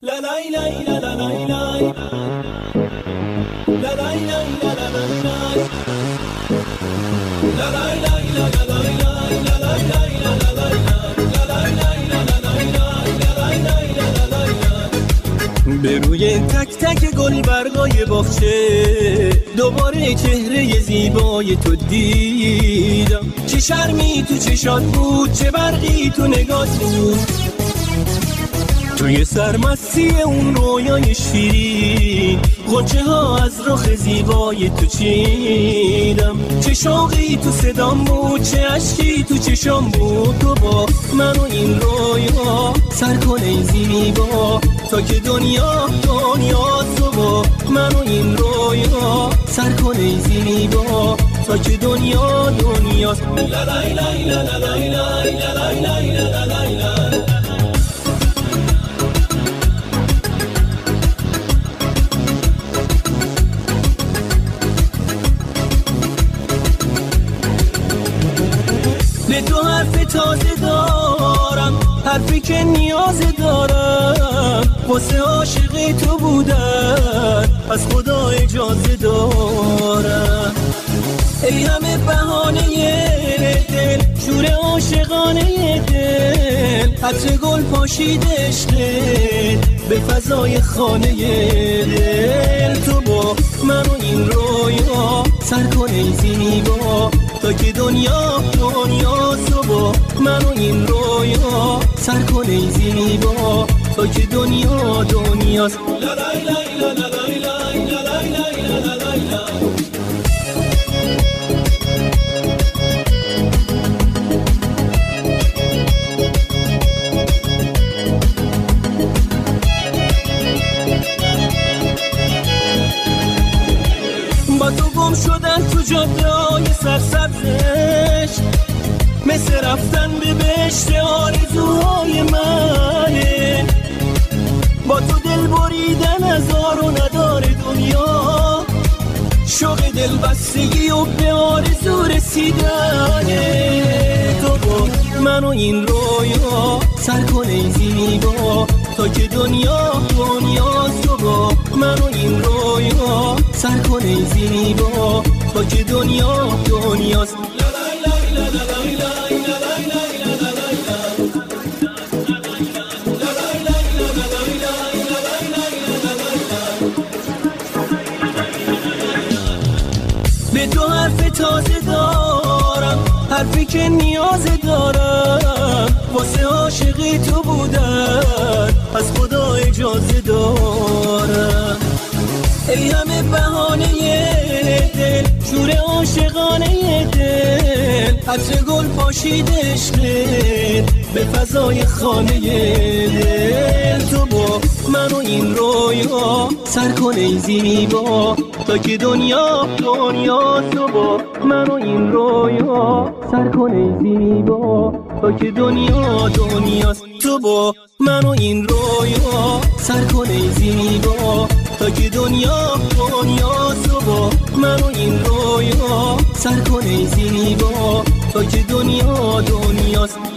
به روی تک تک گل برگای باغچه دوباره چهره زیبای تو دیدم. چه شرمی تو چشات بود، چه برقی تو نگات بود، توی سرمستی اون رویای شیرین غنچه ها از رخ زیبای تو چیدم. چه شوقی تو صدام بود، چه عشقی تو چشام بود، تو با من و این رویا سر کن ای زیبا تا که دنیا تو با من و این رویا سر کن ای زیبا تا که دنیا دنیاست. لا لا لا لا لا لا لا لا لا لا. به تو حرف تازه دارم، حرفی که نیاز دارم، واسه عاشق تو بودن از خدا اجازه دارم. ای همه بهانه دل، شور عاشقانه دل، عطر گل پاشید عشقت به فضای خانه دل. تو با من و این رویا سر کن ای زیبا تا که دنیا تو با من و این رویا سر کن ای زیبا تا که دنیا دنیاست. لا لا لا لا لا لا لا لا. با تو گم شدن تو جاده‌های سرسبزش، مثل رفتن به بهشت آرزوهای منه. با تو دل بریدن از آر و ندار دنیا، شوق دل بستگی و به آرزو رسیدنه. تو با من و این رویا سر کن ای زیبا تا که دنیا تو با من و این رویا سر کن ای زیبا تا که دنیا دنیاست. به تو حرف تازه دارم، حرفی که نیاز دارم، واسه عاشق تو بودن از خدا اجازه دارم. ای همه بهانه دل، شور عاشقانه دل، عطر گل پاشید عشقت به فضای خانه دل. تو با من و این رویا سر کن ای زیبا تا که دنیا تو با من و این رویا سر کن ای زیبا تا که دنیا دنیاست. تو با من و این رویا سر کن ای زیبا تا که دنیا تو با من و این رویا سر کن ای زیبا تا که دنیا دنیاست.